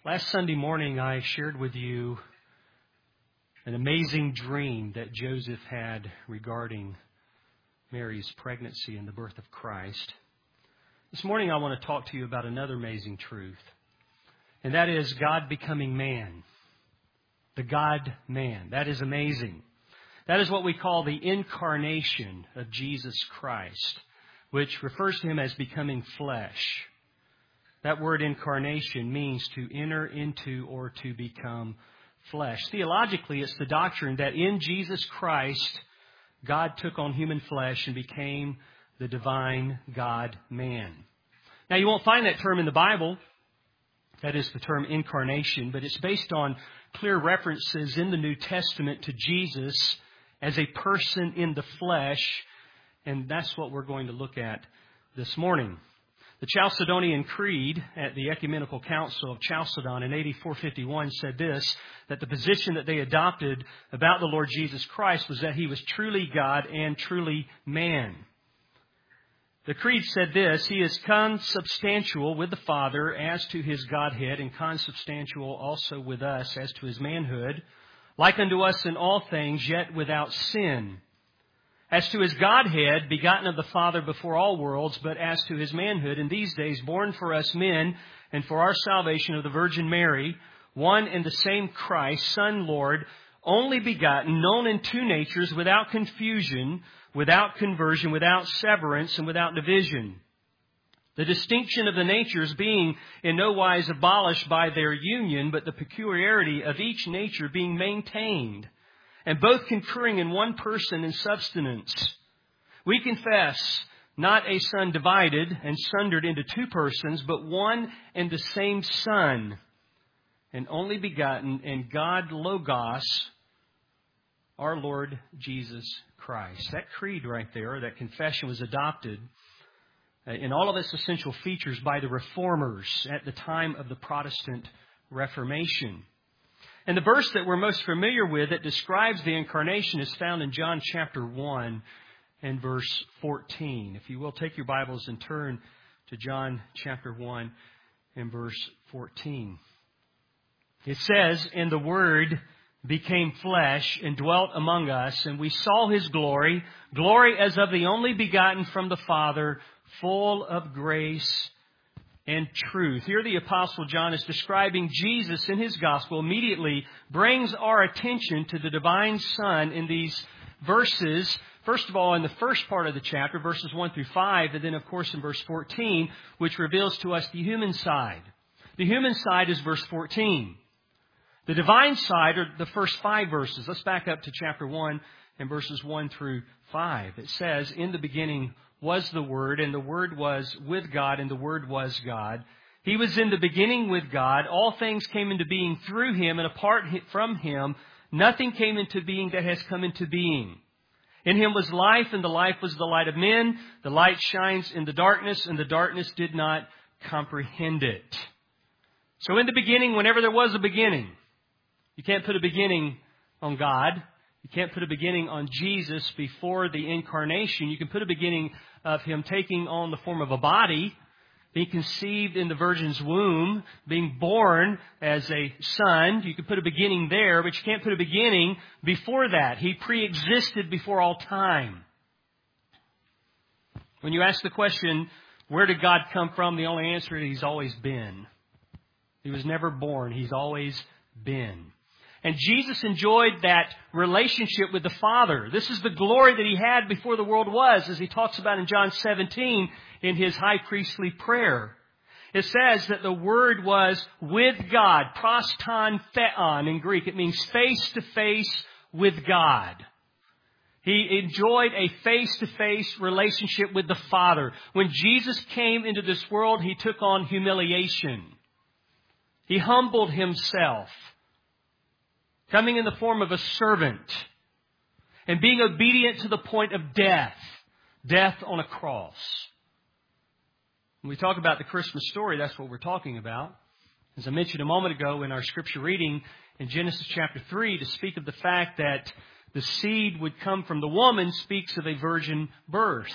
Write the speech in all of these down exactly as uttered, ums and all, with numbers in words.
Last Sunday morning, I shared with you an amazing dream that Joseph had regarding Mary's pregnancy and the birth of Christ. This morning, I want to talk to you about another amazing truth, and that is God becoming man. The God-man. That is amazing. That is what we call the incarnation of Jesus Christ, which refers to Him as becoming flesh. That word incarnation means to enter into or to become flesh. Theologically, it's the doctrine that in Jesus Christ, God took on human flesh and became the divine God-man. Now, you won't find that term in the Bible. That is the term incarnation, but it's based on clear references in the New Testament to Jesus as a person in the flesh, and that's what we're going to look at this morning. The Chalcedonian Creed at the Ecumenical Council of Chalcedon in A D four fifty-one said this, that the position that they adopted about the Lord Jesus Christ was that He was truly God and truly man. The Creed said this, He is consubstantial with the Father as to His Godhead, and consubstantial also with us as to His manhood, like unto us in all things, yet without sin. As to His Godhead, begotten of the Father before all worlds, but as to His manhood, in these days born for us men, and for our salvation of the Virgin Mary, one and the same Christ, Son, Lord, only begotten, known in two natures, without confusion, without conversion, without severance, and without division. The distinction of the natures being in no wise abolished by their union, but the peculiarity of each nature being maintained, and both concurring in one person in substance. We confess not a Son divided and sundered into two persons, but one and the same Son, and only begotten, and God Logos, our Lord Jesus Christ. That creed right there, that confession, was adopted in all of its essential features by the Reformers at the time of the Protestant Reformation. And the verse that we're most familiar with that describes the incarnation is found in John chapter one and verse fourteen. If you will, take your Bibles and turn to John chapter one and verse fourteen. It says, And the Word became flesh and dwelt among us, and we saw His glory, glory as of the only begotten from the Father, full of grace and truth. Here the Apostle John is describing Jesus in his gospel, immediately brings our attention to the divine Son in these verses. First of all, in the first part of the chapter, verses one through five, and then of course in verse fourteen, which reveals to us the human side. The human side is verse fourteen. The divine side are the first five verses. Let's back up to chapter one and verses one through five. It says, In the beginning was the Word, and the Word was with God, and the Word was God. He was in the beginning with God. All things came into being through Him, and apart from Him, nothing came into being that has come into being. In Him was life, and the life was the light of men. The light shines in the darkness, and the darkness did not comprehend it. So in the beginning, whenever there was a beginning, you can't put a beginning on God. You can't put a beginning on Jesus before the incarnation. You can put a beginning of Him taking on the form of a body, being conceived in the Virgin's womb, being born as a son. You can put a beginning there, but you can't put a beginning before that. He pre-existed before all time. When you ask the question, where did God come from? The only answer is He's always been. He was never born. He's always been. And Jesus enjoyed that relationship with the Father. This is the glory that He had before the world was, as He talks about in John seventeen in His high priestly prayer. It says that the Word was with God, proston theon in Greek. It means face to face with God. He enjoyed a face-to-face relationship with the Father. When Jesus came into this world, He took on humiliation. He humbled Himself, coming in the form of a servant and being obedient to the point of death, death on a cross. When we talk about the Christmas story, that's what we're talking about. As I mentioned a moment ago in our scripture reading in Genesis chapter three, to speak of the fact that the seed would come from the woman speaks of a virgin birth.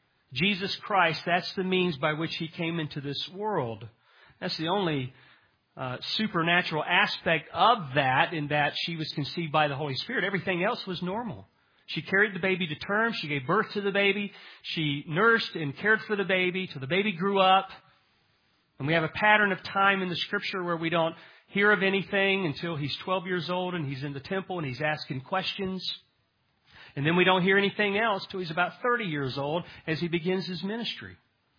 Jesus Christ, that's the means by which He came into this world. That's the only uh, supernatural aspect of that, in that she was conceived by the Holy Spirit. Everything else was normal. She carried the baby to term. She gave birth to the baby. She nursed and cared for the baby till the baby grew up. And we have a pattern of time in the Scripture where we don't hear of anything until he's twelve years old and he's in the temple and he's asking questions. And then we don't hear anything else till he's about thirty years old as he begins his ministry.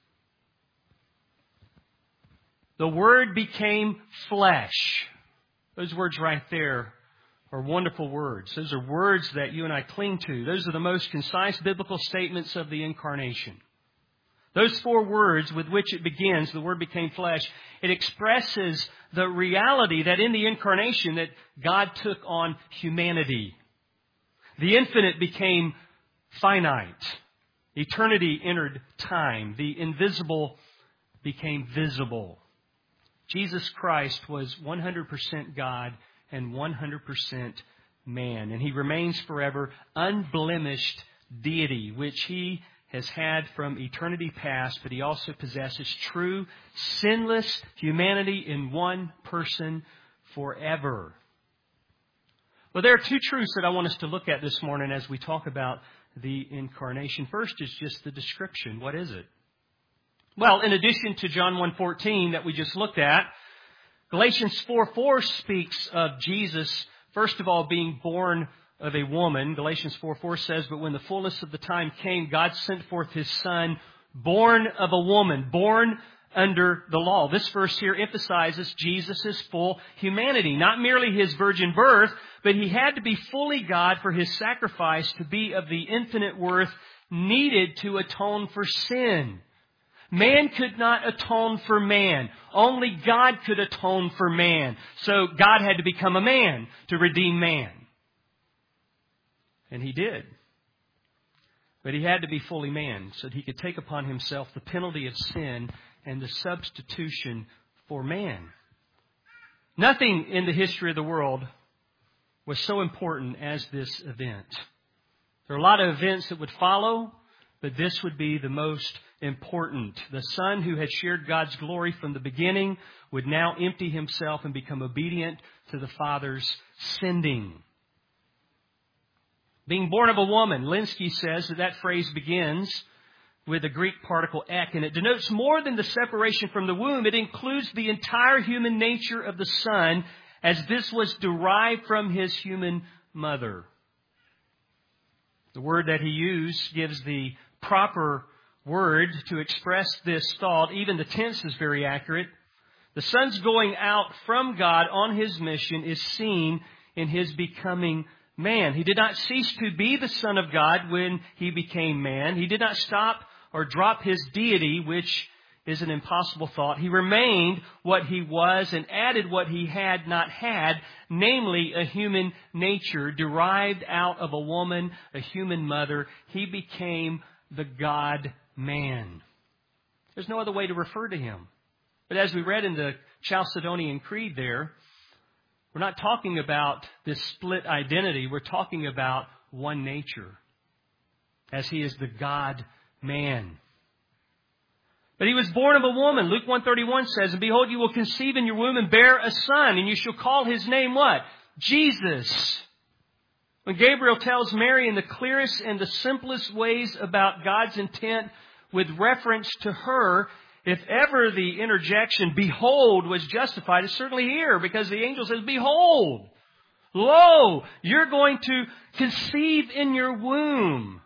The Word became flesh. Those words right there are wonderful words. Those are words that you and I cling to. Those are the most concise biblical statements of the Incarnation. Those four words with which it begins, the Word became flesh, it expresses the reality that in the Incarnation that God took on humanity. The infinite became finite. Eternity entered time. The invisible became visible. Jesus Christ was one hundred percent God and one hundred percent man. And He remains forever unblemished deity, which He has had from eternity past, but He also possesses true, sinless humanity in one person forever. Well, there are two truths that I want us to look at this morning as we talk about the Incarnation. First is just the description. What is it? Well, in addition to John one fourteen that we just looked at, Galatians four four speaks of Jesus, first of all, being born of a woman. Galatians four four says, "But when the fullness of the time came, God sent forth His Son, born of a woman, born under the law." This verse here emphasizes Jesus' full humanity, not merely His virgin birth, but He had to be fully God for His sacrifice to be of the infinite worth needed to atone for sin. Man could not atone for man. Only God could atone for man. So God had to become a man to redeem man. And He did. But He had to be fully man so that He could take upon Himself the penalty of sin and the substitution for man. Nothing in the history of the world was so important as this event. There are a lot of events that would follow, but this would be the most important. The Son who had shared God's glory from the beginning would now empty Himself and become obedient to the Father's sending. Being born of a woman, Linsky says that that phrase begins with the Greek particle ek, and it denotes more than the separation from the womb. It includes the entire human nature of the Son, as this was derived from His human mother. The word that he used gives the proper word to express this thought. Even the tense is very accurate. The Son's going out from God on His mission is seen in His becoming man. He did not cease to be the Son of God when He became man. He did not stop or drop His deity, which is an impossible thought. He remained what He was and added what He had not had, namely a human nature derived out of a woman, a human mother. He became the God-man. There's no other way to refer to Him. But as we read in the Chalcedonian Creed there, we're not talking about this split identity. We're talking about one nature, as He is the God-man. But He was born of a woman. Luke one thirty-one says, "And behold, you will conceive in your womb and bear a son, and you shall call His name" what? Jesus. When Gabriel tells Mary in the clearest and the simplest ways about God's intent with reference to her, if ever the interjection, "behold," was justified, it's certainly here, because the angel says, "Behold, lo, you're going to conceive in your womb."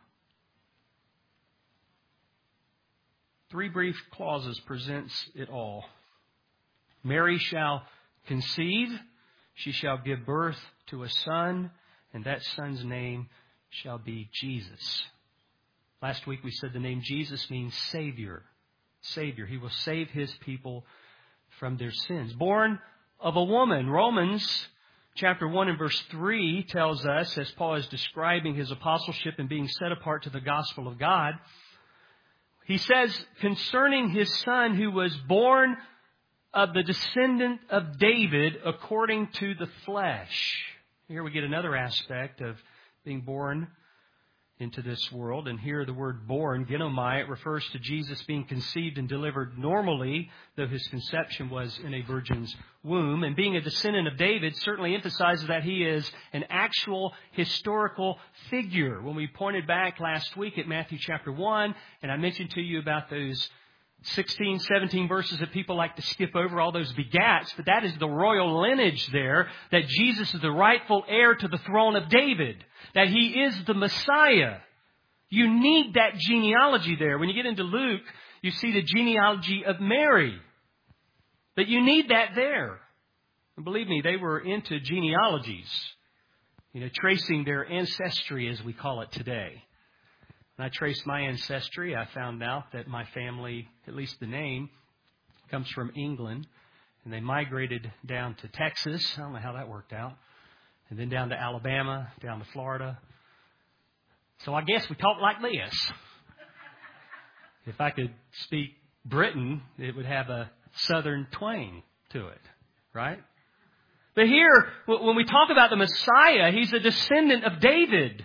Three brief clauses presents it all. Mary shall conceive, she shall give birth to a son, and that son's name shall be Jesus. Last week we said the name Jesus means Savior. Savior. He will save His people from their sins. Born of a woman. Romans chapter one and verse three tells us, as Paul is describing his apostleship and being set apart to the gospel of God, he says concerning His Son who was born of the descendant of David according to the flesh. Here we get another aspect of being born into this world. And here the word born, genomai, it refers to Jesus being conceived and delivered normally, though his conception was in a virgin's womb. And being a descendant of David certainly emphasizes that he is an actual historical figure. When we pointed back last week at Matthew chapter one, and I mentioned to you about those sixteen, seventeen verses that people like to skip over, all those begats, but that is the royal lineage there, that Jesus is the rightful heir to the throne of David, that he is the Messiah. You need that genealogy there. When you get into Luke, you see the genealogy of Mary. But you need that there. And believe me, they were into genealogies, you know, tracing their ancestry, as we call it today. When I traced my ancestry, I found out that my family, at least the name, comes from England. And they migrated down to Texas. I don't know how that worked out. And then down to Alabama, down to Florida. So I guess we talk like this. If I could speak Britain, it would have a southern twang to it, right? But here, when we talk about the Messiah, he's a descendant of David.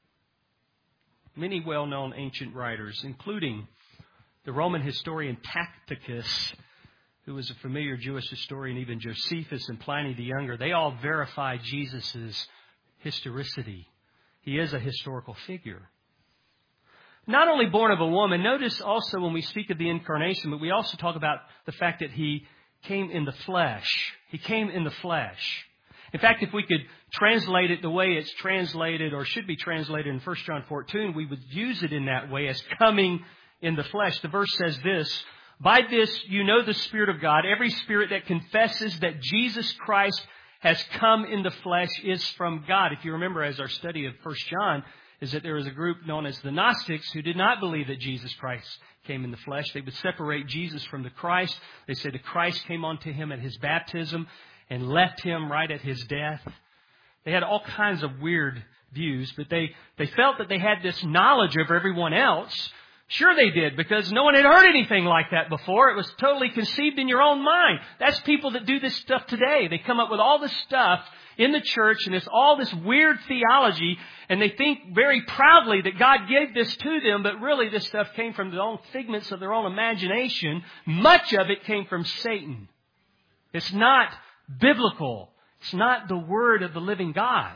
Many well-known ancient writers, including the Roman historian Tacitus, who was a familiar Jewish historian, even Josephus and Pliny the Younger, they all verify Jesus' historicity. He is a historical figure. Not only born of a woman, notice also when we speak of the incarnation, but we also talk about the fact that he came in the flesh. He came in the flesh. In fact, if we could translate it the way it's translated or should be translated in First John fourteen, we would use it in that way as coming in the flesh. The verse says this, "By this you know the Spirit of God. Every spirit that confesses that Jesus Christ has come in the flesh is from God." If you remember, as our study of First John, is that there was a group known as the Gnostics who did not believe that Jesus Christ came in the flesh. They would separate Jesus from the Christ. They said the Christ came onto him at his baptism and left him right at his death. They had all kinds of weird views, but they, they felt that they had this knowledge over everyone else. Sure they did, because no one had heard anything like that before. It was totally conceived in your own mind. That's people that do this stuff today. They come up with all this stuff in the church, and it's all this weird theology, and they think very proudly that God gave this to them, but really this stuff came from their own figments of their own imagination. Much of it came from Satan. It's not biblical. It's not the word of the living God.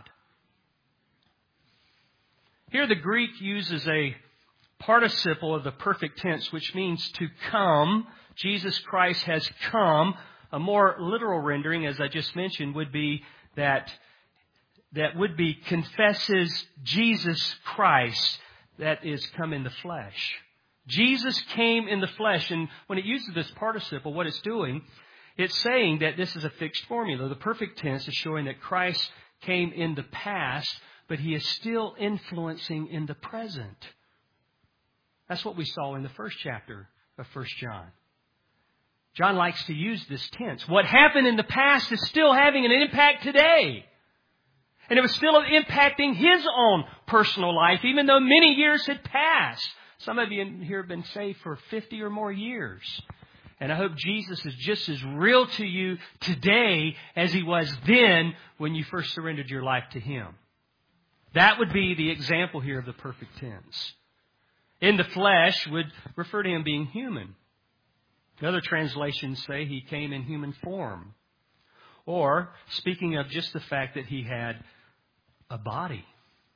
Here the Greek uses a participle of the perfect tense, which means to come. Jesus Christ has come. A more literal rendering, as I just mentioned, would be that that would be confesses Jesus Christ, that is come in the flesh. Jesus came in the flesh, and when it uses this participle, what it's doing, it's saying that this is a fixed formula. The perfect tense is showing that Christ came in the past, but he is still influencing in the present. That's what we saw in the first chapter of First John. John likes to use this tense. What happened in the past is still having an impact today. And it was still impacting his own personal life, even though many years had passed. Some of you here have been saved for fifty or more years. And I hope Jesus is just as real to you today as he was then when you first surrendered your life to him. That would be the example here of the perfect tense. In the flesh would refer to him being human. Other translations say he came in human form. Or speaking of just the fact that he had a body.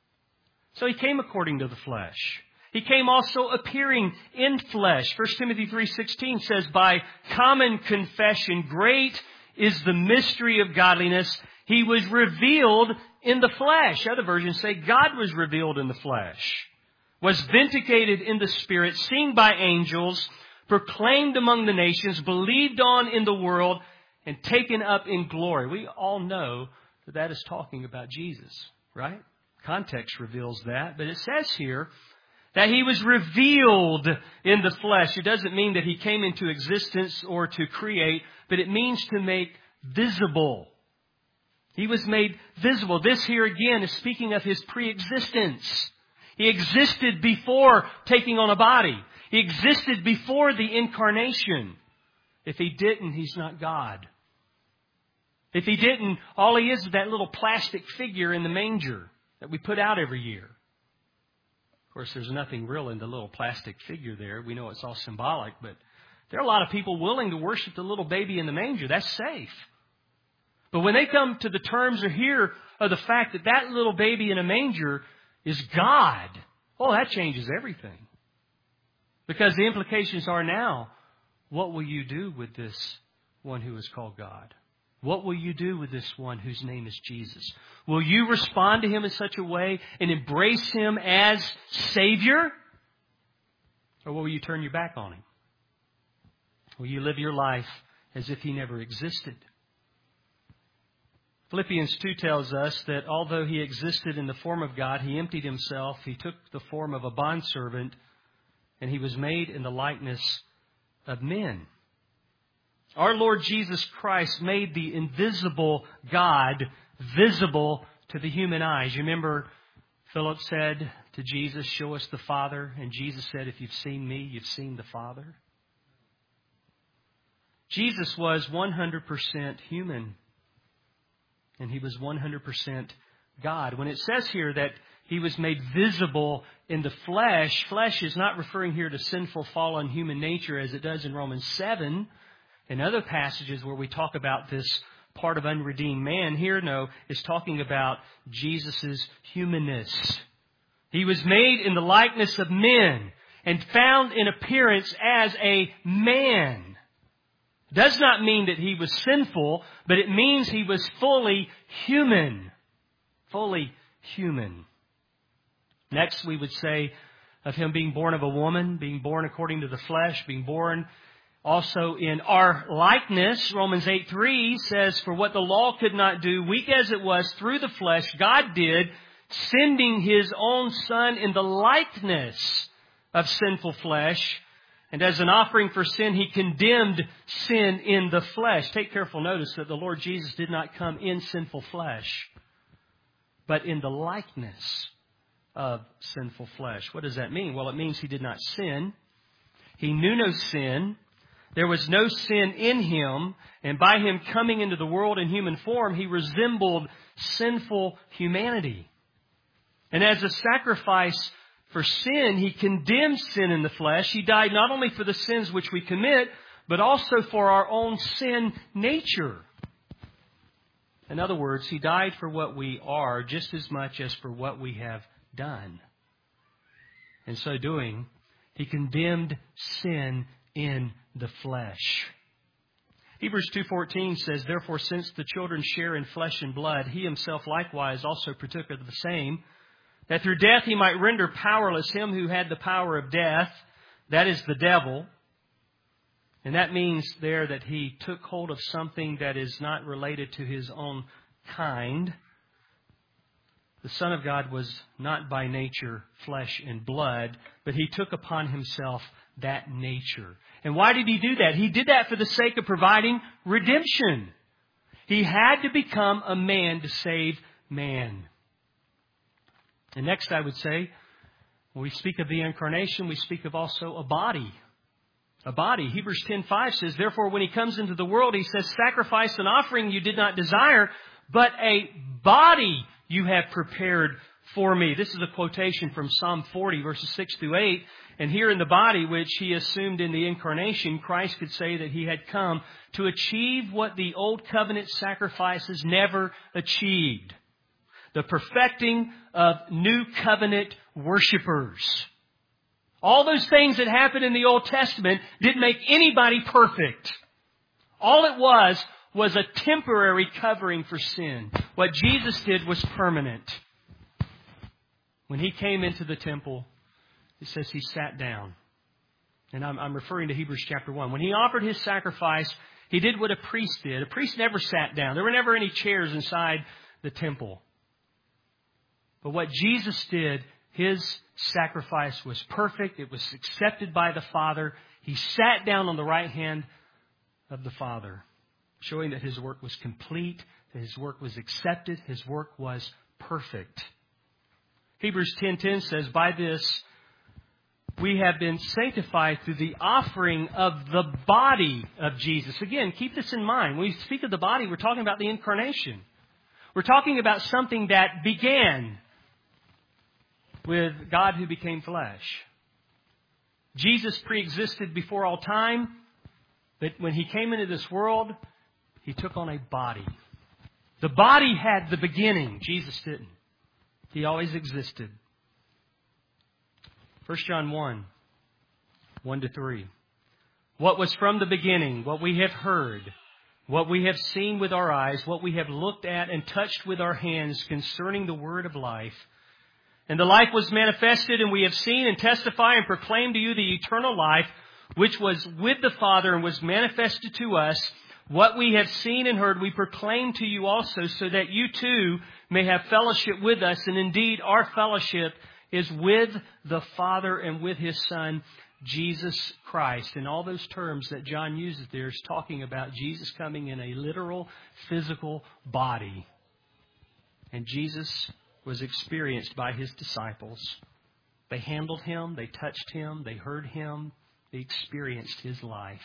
So he came according to the flesh. He came also appearing in flesh. First Timothy three sixteen says, "By common confession, great is the mystery of godliness. He was revealed in the flesh." Other versions say God was revealed in the flesh. Was vindicated in the Spirit, seen by angels, proclaimed among the nations, believed on in the world, and taken up in glory. We all know that that is talking about Jesus, right? Context reveals that. But it says here that he was revealed in the flesh. It doesn't mean that he came into existence or to create, but it means to make visible. He was made visible. This here again is speaking of his pre-existence. He existed before taking on a body. He existed before the incarnation. If he didn't, he's not God. If he didn't, all he is is that little plastic figure in the manger that we put out every year. course, there's nothing real in the little plastic figure there. We know it's all symbolic, but there are a lot of people willing to worship the little baby in the manger. That's safe. But when they come to the terms or hear of the fact that that little baby in a manger is God, oh, that changes everything. Because the implications are now, what will you do with this one who is called God? What will you do with this one whose name is Jesus? Will you respond to Him in such a way and embrace Him as Savior? Or will you turn your back on Him? Will you live your life as if He never existed? Philippians two tells us that although He existed in the form of God, He emptied Himself. He took the form of a bondservant, and He was made in the likeness of men. Our Lord Jesus Christ made the invisible God visible to the human eyes. You remember Philip said to Jesus, "Show us the Father." And Jesus said, "If you've seen me, you've seen the Father." Jesus was one hundred percent human, and He was one hundred percent God. When it says here that He was made visible in the flesh, flesh is not referring here to sinful, fallen human nature as it does in Romans seven and other passages where we talk about this part of unredeemed man. Here, no, is talking about Jesus' humanness. He was made in the likeness of men and found in appearance as a man. Does not mean that He was sinful, but it means He was fully human. Fully human. Next, we would say of Him being born of a woman, being born according to the flesh, being born also in our likeness. Romans eight three says, "For what the law could not do, weak as it was, through the flesh, God did, sending His own Son in the likeness of sinful flesh. And as an offering for sin, He condemned sin in the flesh." Take careful notice that the Lord Jesus did not come in sinful flesh, but in the likeness of sinful flesh. What does that mean? Well, it means He did not sin. He knew no sin. There was no sin in Him. And by Him coming into the world in human form, He resembled sinful humanity. And as a sacrifice for sin, He condemned sin in the flesh. He died not only for the sins which we commit, but also for our own sin nature. In other words, He died for what we are just as much as for what we have done. In so doing, He condemned sin in the flesh. Hebrews two fourteen says, "Therefore, since the children share in flesh and blood, He Himself likewise also partook of the same, that through death He might render powerless him who had the power of death," that is the devil. And that means there that He took hold of something that is not related to His own kind. The Son of God was not by nature flesh and blood, but He took upon Himself that nature. And why did He do that? He did that for the sake of providing redemption. He had to become a man to save man. And next I would say, when we speak of the incarnation, we speak of also a body. A body. Hebrews ten five says, "Therefore when He comes into the world, He says, sacrifice and offering you did not desire, but a body you have prepared for me." This is a quotation from Psalm forty, verses six through eight. And here in the body, which He assumed in the incarnation, Christ could say that He had come to achieve what the old covenant sacrifices never achieved: the perfecting of new covenant worshipers. All those things that happened in the Old Testament didn't make anybody perfect. All it was was a temporary covering for sin. What Jesus did was permanent. When He came into the temple, it says He sat down. And I'm, I'm referring to Hebrews chapter one. When He offered His sacrifice, He did what a priest did. A priest never sat down. There were never any chairs inside the temple. But what Jesus did, His sacrifice was perfect. It was accepted by the Father. He sat down on the right hand of the Father, showing that His work was complete, that His work was accepted, His work was perfect. Hebrews ten ten says, "By this we have been sanctified through the offering of the body of Jesus." Again, keep this in mind. When we speak of the body, we're talking about the incarnation. We're talking about something that began with God who became flesh. Jesus pre-existed before all time, but when He came into this world, He took on a body. The body had the beginning. Jesus didn't. He always existed. First John one, one to three. What was from the beginning, what we have heard, what we have seen with our eyes, what we have looked at and touched with our hands concerning the word of life. And the life was manifested, and we have seen and testify and proclaim to you the eternal life, which was with the Father and was manifested to us. What we have seen and heard, we proclaim to you also, so that you too may have fellowship with us. And indeed, our fellowship is with the Father and with His Son, Jesus Christ. And all those terms that John uses there is talking about Jesus coming in a literal, physical body. And Jesus was experienced by His disciples. They handled Him, they touched Him, they heard Him, they experienced His life.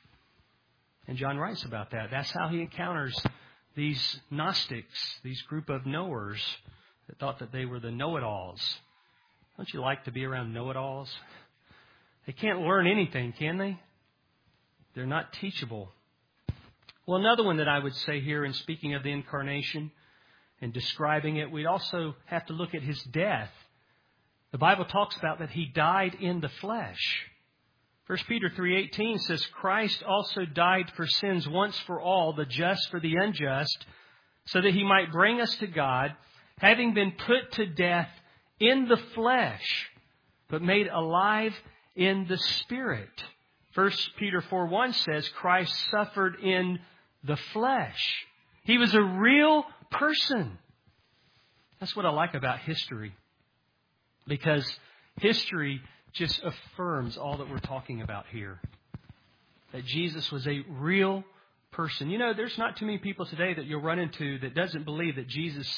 And John writes about that. That's how he encounters these Gnostics, these group of knowers that thought that they were the know-it-alls. Don't you like to be around know-it-alls? They can't learn anything, can they? They're not teachable. Well, another one that I would say here in speaking of the incarnation and describing it, we'd also have to look at His death. The Bible talks about that He died in the flesh. First Peter three eighteen says, Christ also died for sins once for all, the just for the unjust, so that He might bring us to God, having been put to death in the flesh, but made alive in the Spirit. First Peter four one says, Christ suffered in the flesh. He was a real person. That's what I like about history. Because history just affirms all that we're talking about here. That Jesus was a real person. You know, there's not too many people today that you'll run into that doesn't believe that Jesus,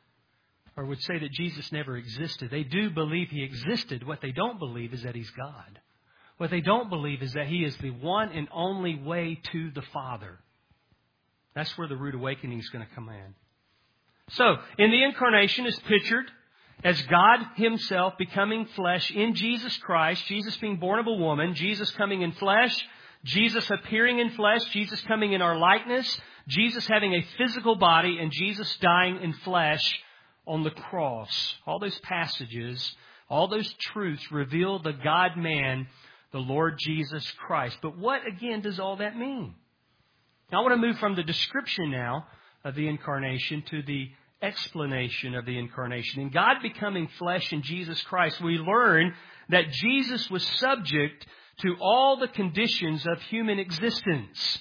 or would say that Jesus never existed. They do believe He existed. What they don't believe is that He's God. What they don't believe is that He is the one and only way to the Father. That's where the rude awakening is going to come in. So, in the incarnation is pictured as God Himself becoming flesh in Jesus Christ, Jesus being born of a woman, Jesus coming in flesh, Jesus appearing in flesh, Jesus coming in our likeness, Jesus having a physical body, and Jesus dying in flesh on the cross. All those passages, all those truths reveal the God-man, the Lord Jesus Christ. But what, again, does all that mean? Now, I want to move from the description now of the incarnation to the explanation of the incarnation. In God becoming flesh in Jesus Christ, we learn that Jesus was subject to all the conditions of human existence.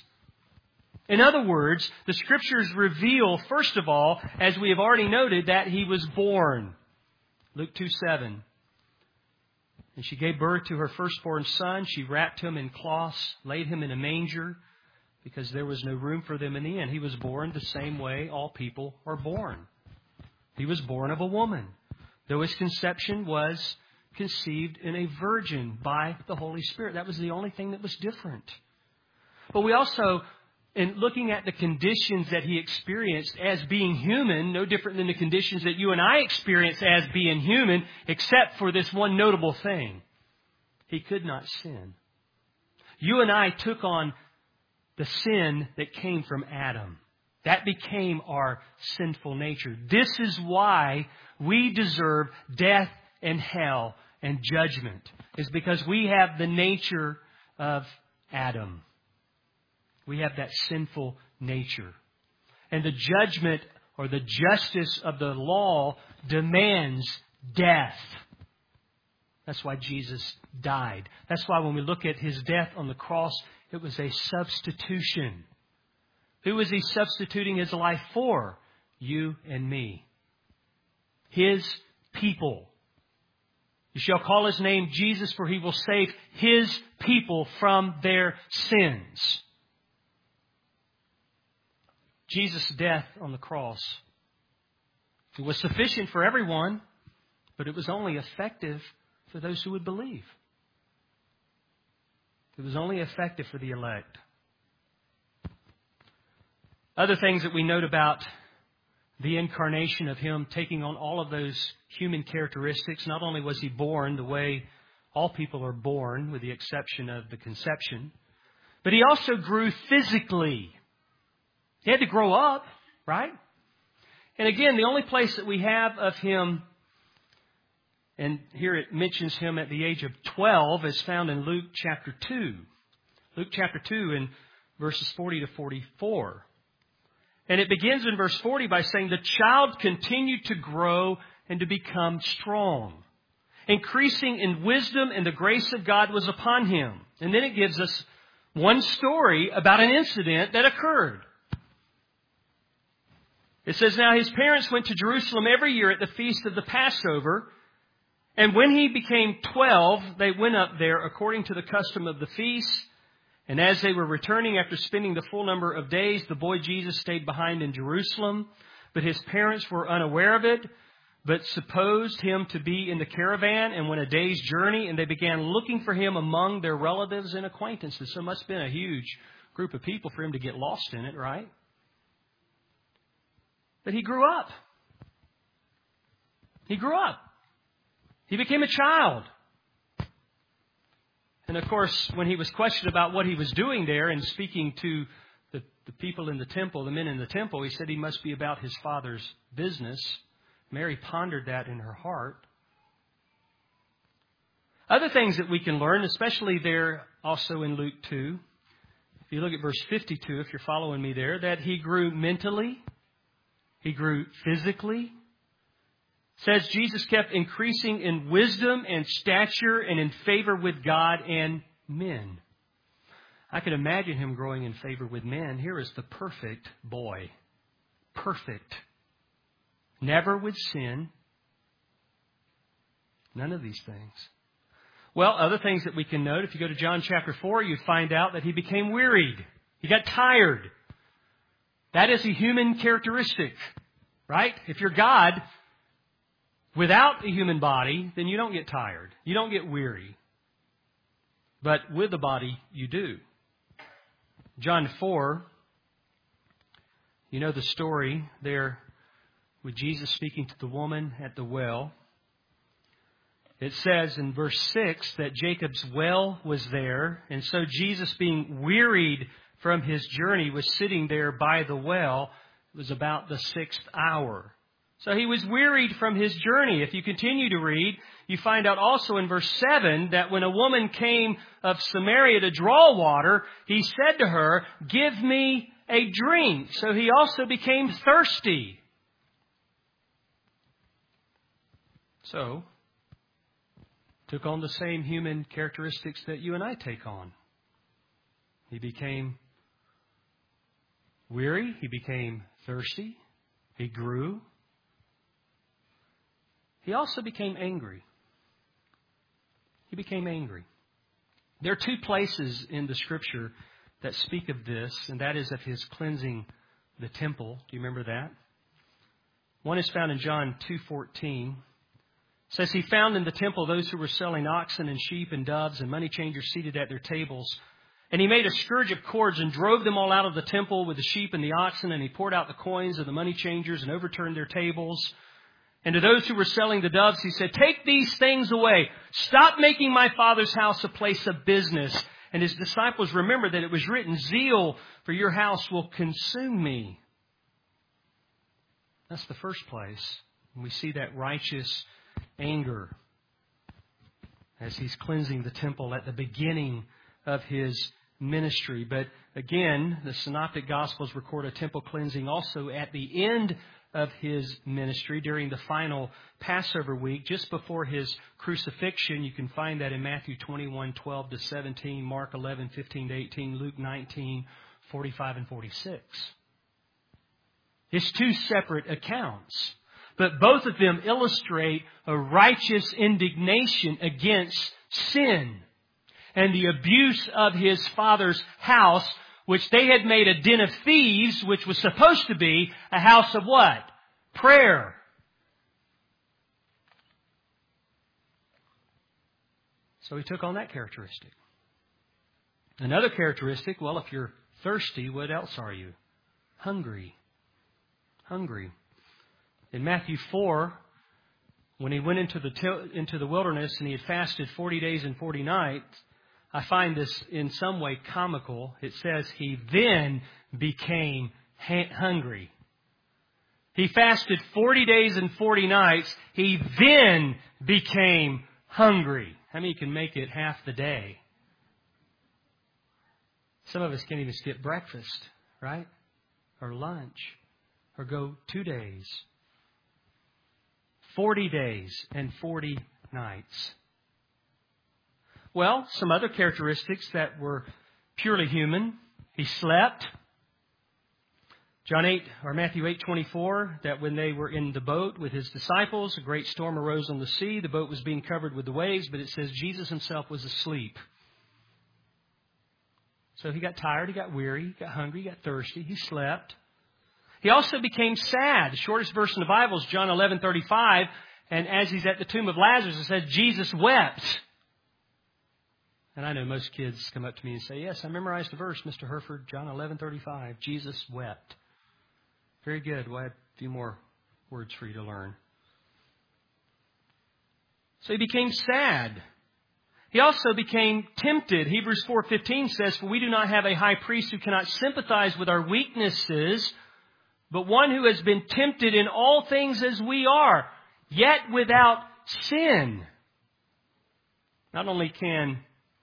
In other words, the Scriptures reveal, first of all, as we have already noted, that He was born. Luke two seven. And she gave birth to her firstborn son. She wrapped Him in cloths, laid Him in a manger, because there was no room for them in the inn. He was born the same way all people are born. He was born of a woman, though His conception was conceived in a virgin by the Holy Spirit. That was the only thing that was different. But we also, in looking at the conditions that He experienced as being human, no different than the conditions that you and I experience as being human, except for this one notable thing. He could not sin. You and I took on the sin that came from Adam. That became our sinful nature. This is why we deserve death and hell and judgment. Is because we have the nature of Adam. We have that sinful nature. And the judgment or the justice of the law demands death. That's why Jesus died. That's why when we look at His death on the cross, it was a substitution. Who was He substituting His life for? You and me. His people. You shall call His name Jesus, for He will save His people from their sins. Jesus' death on the cross. It was sufficient for everyone, but it was only effective for those who would believe. It was only effective for the elect. Other things that we note about the incarnation of Him taking on all of those human characteristics. Not only was He born the way all people are born, with the exception of the conception, but He also grew physically. He had to grow up, right? And again, the only place that we have of Him, and here it mentions Him at the age of twelve, is found in Luke chapter two. Luke chapter two in verses forty to forty-four. And it begins in verse forty by saying, the child continued to grow and to become strong, increasing in wisdom, and the grace of God was upon him. And then it gives us one story about an incident that occurred. It says, now his parents went to Jerusalem every year at the feast of the Passover. And when he became twelve, they went up there according to the custom of the feast. And as they were returning after spending the full number of days, the boy Jesus stayed behind in Jerusalem. But his parents were unaware of it, but supposed him to be in the caravan and went a day's journey. And they began looking for him among their relatives and acquaintances. So it must have been a huge group of people for him to get lost in it, right? But he grew up. He grew up. He became a child. And of course, when he was questioned about what he was doing there and speaking to the, the people in the temple, the men in the temple, he said he must be about his father's business. Mary pondered that in her heart. Other things that we can learn, especially there also in Luke two, if you look at verse fifty-two, if you're following me there, that he grew mentally, he grew physically. It says Jesus kept increasing in wisdom and stature and in favor with God and men. I can imagine him growing in favor with men. Here is the perfect boy. Perfect. Never would sin. None of these things. Well, other things that we can note, if you go to John chapter four, you find out that he became wearied. He got tired. That is a human characteristic, right? If you're God, without a human body, then you don't get tired. You don't get weary. But with the body, you do. John four, you know the story there with Jesus speaking to the woman at the well. It says in verse six that Jacob's well was there. And so Jesus, being wearied from his journey, was sitting there by the well. It was about the sixth hour. So he was wearied from his journey. If you continue to read, you find out also in verse seven that when a woman came of Samaria to draw water, he said to her, give me a drink. So he also became thirsty. So, took on the same human characteristics that you and I take on. He became weary. He became thirsty. He grew. He also became angry. He became angry. There are two places in the Scripture that speak of this, and that is of his cleansing the temple. Do you remember that? One is found in John two fourteen. It says, he found in the temple those who were selling oxen and sheep and doves and money changers seated at their tables. And he made a scourge of cords and drove them all out of the temple with the sheep and the oxen. And he poured out the coins of the money changers and overturned their tables. And to those who were selling the doves, he said, take these things away. Stop making my Father's house a place of business. And his disciples remembered that it was written, zeal for your house will consume me. That's the first place. And we see that righteous anger as he's cleansing the temple at the beginning of his ministry. But again, the Synoptic Gospels record a temple cleansing also at the end of his ministry during the final Passover week, just before his crucifixion. You can find that in Matthew twenty-one, twelve to seventeen, Mark eleven, fifteen to eighteen, Luke nineteen, forty-five and forty-six. It's two separate accounts, but both of them illustrate a righteous indignation against sin and the abuse of his Father's house, which they had made a den of thieves, which was supposed to be a house of what? Prayer. So he took on that characteristic. Another characteristic, well, if you're thirsty, what else are you? Hungry. Hungry. In Matthew four, when he went into the til- into the wilderness and he had fasted forty days and forty nights, I find this in some way comical. It says he then became ha- hungry. He fasted forty days and forty nights. He then became hungry. How many can make it half the day? Some of us can't even skip breakfast, right? Or lunch. Or go two days. Forty days and forty nights. Well, some other characteristics that were purely human. He slept. John eight or Matthew eight twenty-four, that when they were in the boat with his disciples, a great storm arose on the sea. The boat was being covered with the waves, but it says Jesus himself was asleep. So he got tired, he got weary, he got hungry, he got thirsty, he slept. He also became sad. The shortest verse in the Bible is John eleven thirty-five, and as he's at the tomb of Lazarus, it says Jesus wept. And I know most kids come up to me and say, yes, I memorized the verse, Mister Herford, John eleven thirty-five, Jesus wept. Very good. We'll have a few more words for you to learn. So he became sad. He also became tempted. Hebrews four fifteen says, for we do not have a high priest who cannot sympathize with our weaknesses, but one who has been tempted in all things as we are, yet without sin. Not only can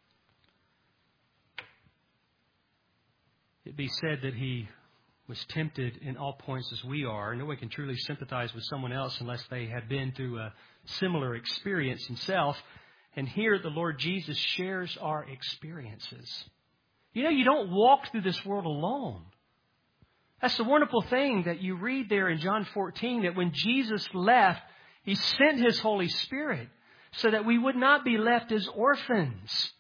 it be said that he was tempted in all points as we are. No one can truly sympathize with someone else unless they have been through a similar experience himself. And here the Lord Jesus shares our experiences. You know, you don't walk through this world alone. That's the wonderful thing that you read there in John fourteen, that when Jesus left, He sent His Holy Spirit so that we would not be left as orphans.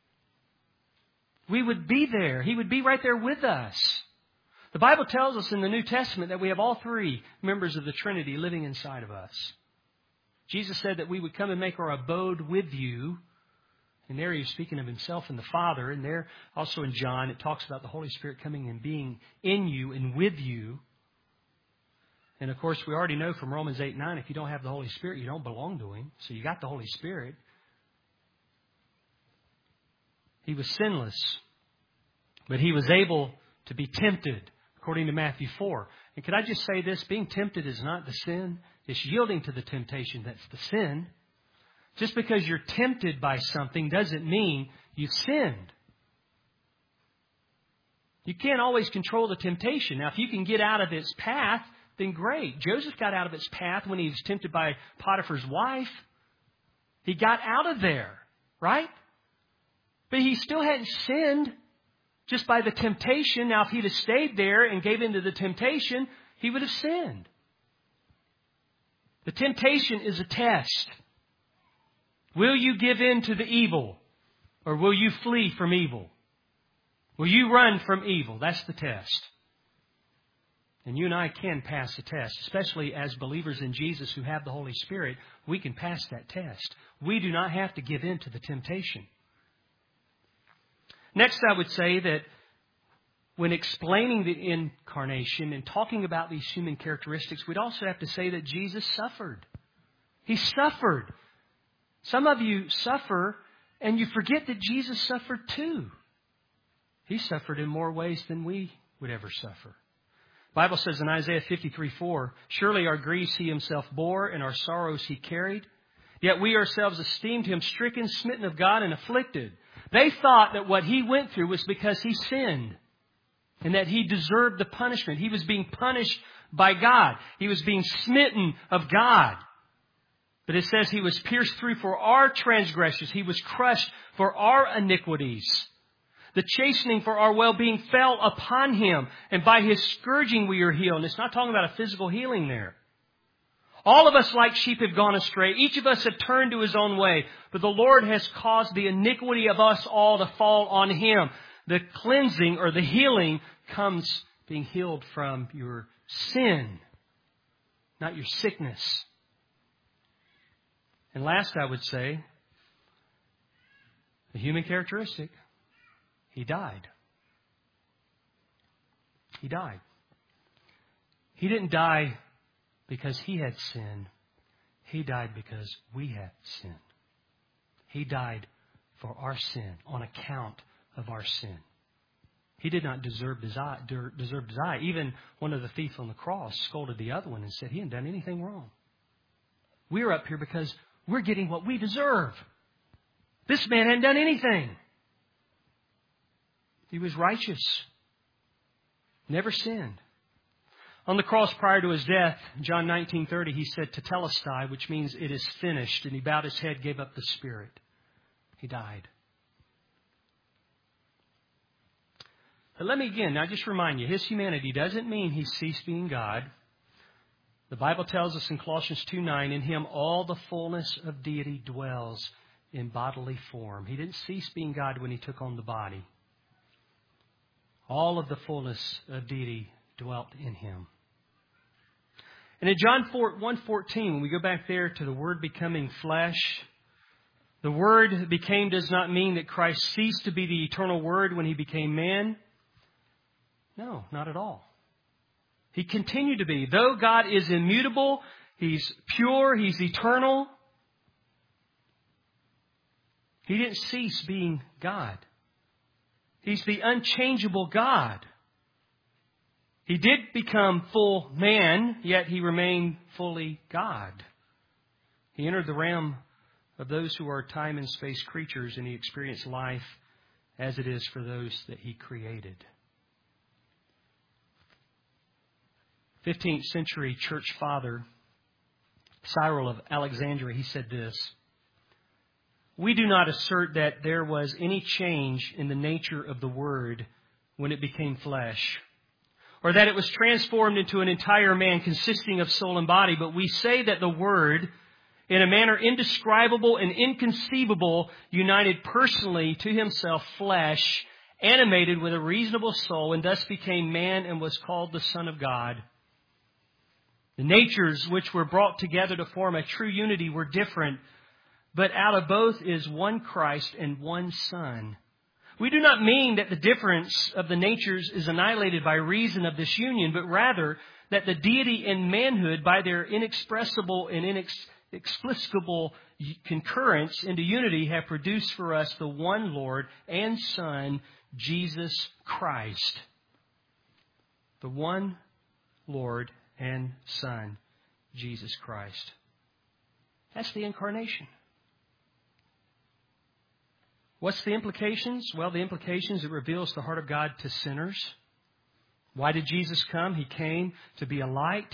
We would be there. He would be right there with us. The Bible tells us in the New Testament that we have all three members of the Trinity living inside of us. Jesus said that we would come and make our abode with you. And there He's speaking of Himself and the Father. And there also in John it talks about the Holy Spirit coming and being in you and with you. And of course we already know from Romans eight nine, if you don't have the Holy Spirit, you don't belong to Him. So you got the Holy Spirit. He was sinless, but He was able to be tempted, according to Matthew four. And could I just say this? Being tempted is not the sin. It's yielding to the temptation that's the sin. Just because you're tempted by something doesn't mean you've sinned. You can't always control the temptation. Now, if you can get out of its path, then great. Joseph got out of its path when he was tempted by Potiphar's wife. He got out of there, right? But he still hadn't sinned just by the temptation. Now, if he'd have stayed there and gave in to the temptation, he would have sinned. The temptation is a test. Will you give in to the evil, or will you flee from evil? Will you run from evil? That's the test. And you and I can pass the test, especially as believers in Jesus who have the Holy Spirit. We can pass that test. We do not have to give in to the temptation. Next, I would say that when explaining the incarnation and talking about these human characteristics, we'd also have to say that Jesus suffered. He suffered. Some of you suffer and you forget that Jesus suffered too. He suffered in more ways than we would ever suffer. The Bible says in Isaiah fifty-three four, surely our griefs He Himself bore and our sorrows He carried. Yet we ourselves esteemed Him stricken, smitten of God, and afflicted. They thought that what He went through was because He sinned and that He deserved the punishment. He was being punished by God. He was being smitten of God. But it says He was pierced through for our transgressions. He was crushed for our iniquities. The chastening for our well-being fell upon Him. And by His scourging we are healed. And it's not talking about a physical healing there. All of us like sheep have gone astray. Each of us have turned to his own way. But the Lord has caused the iniquity of us all to fall on Him. The cleansing or the healing comes being healed from your sin, not your sickness. And last, I would say, the human characteristic, He died. He died. He didn't die because He had sin. He died because we had sin. He died for our sin, on account of our sin. He did not deserve to die. Deserve to die. Even one of the thieves on the cross scolded the other one and said he hadn't done anything wrong. We're up here because we're getting what we deserve. This man hadn't done anything. He was righteous. Never sinned. On the cross prior to His death, John nineteen thirty, He said, "Tetelestai," which means it is finished. And He bowed His head, gave up the spirit. He died. But let me again, now just remind you, His humanity doesn't mean He ceased being God. The Bible tells us in Colossians two nine, in Him all the fullness of deity dwells in bodily form. He didn't cease being God when He took on the body. All of the fullness of deity dwelt in Him. And in John one fourteen, when we go back there to the Word becoming flesh, the Word became does not mean that Christ ceased to be the eternal Word when He became man. No, not at all. He continued to be. Though God is immutable, He's pure, He's eternal, He didn't cease being God. He's the unchangeable God. He did become full man, yet He remained fully God. He entered the realm of those who are time and space creatures, and He experienced life as it is for those that He created. fifteenth century church father Cyril of Alexandria, he said this: "We do not assert that there was any change in the nature of the Word when it became flesh, or that it was transformed into an entire man consisting of soul and body, but we say that the Word, in a manner indescribable and inconceivable, united personally to Himself flesh, animated with a reasonable soul, and thus became man and was called the Son of God. The natures which were brought together to form a true unity were different, but out of both is one Christ and one Son. We do not mean that the difference of the natures is annihilated by reason of this union, but rather that the deity and manhood, by their inexpressible and inexplicable concurrence into unity, have produced for us the one Lord and Son, Jesus Christ." The one Lord and Son, Jesus Christ. That's the incarnation. What's the implications? Well, the implications, it reveals the heart of God to sinners. Why did Jesus come? He came to be a light.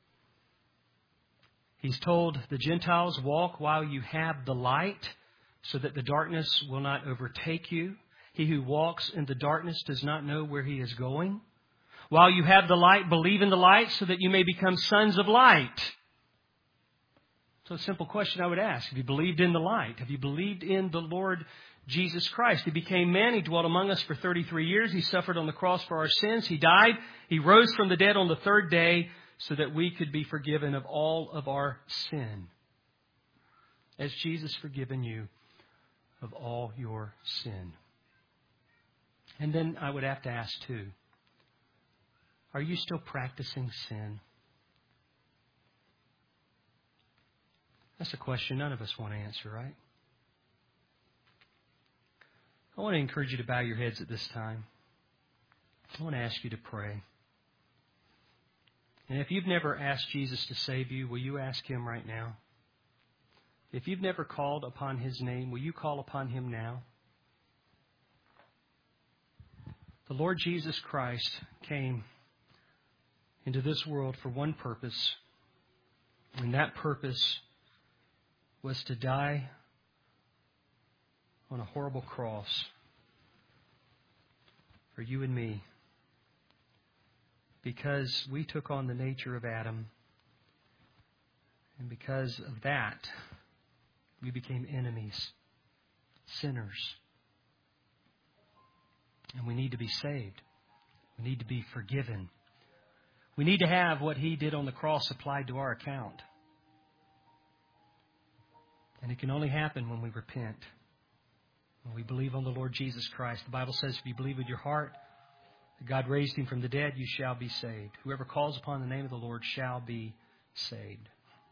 He's told the Gentiles, walk while you have the light, so that the darkness will not overtake you. He who walks in the darkness does not know where he is going. While you have the light, believe in the light so that you may become sons of light. So a simple question I would ask: have you believed in the light? Have you believed in the Lord Jesus Christ? He became man. He dwelt among us for thirty-three years. He suffered on the cross for our sins. He died. He rose from the dead on the third day so that we could be forgiven of all of our sin. As Jesus forgiven you of all your sin. And then I would have to ask too, are you still practicing sin? That's a question none of us want to answer, right? I want to encourage you to bow your heads at this time. I want to ask you to pray. And if you've never asked Jesus to save you, will you ask Him right now? If you've never called upon His name, will you call upon Him now? The Lord Jesus Christ came into this world for one purpose, and that purpose was to die on a horrible cross for you and me, because we took on the nature of Adam, and because of that, we became enemies, sinners, and we need to be saved. We need to be forgiven. We need to have what He did on the cross applied to our account. And it can only happen when we repent, when we believe on the Lord Jesus Christ. The Bible says if you believe with your heart that God raised Him from the dead, you shall be saved. Whoever calls upon the name of the Lord shall be saved.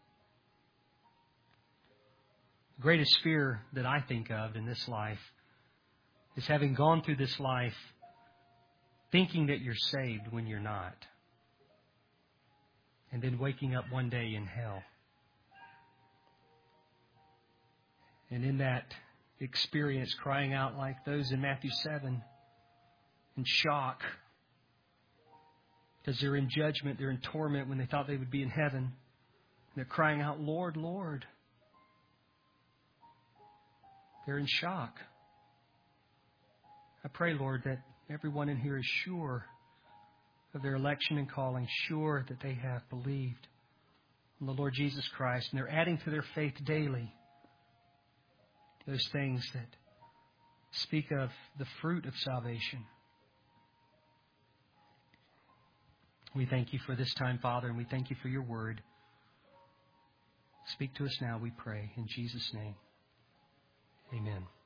The greatest fear that I think of in this life is having gone through this life thinking that you're saved when you're not, and then waking up one day in hell. And in that experience, crying out like those in Matthew seven, in shock, because they're in judgment, they're in torment when they thought they would be in heaven. And they're crying out, Lord, Lord. They're in shock. I pray, Lord, that everyone in here is sure of their election and calling, sure that they have believed in the Lord Jesus Christ, and they're adding to their faith daily those things that speak of the fruit of salvation. We thank you for this time, Father, and we thank you for your word. Speak to us now, we pray. In Jesus' name, amen.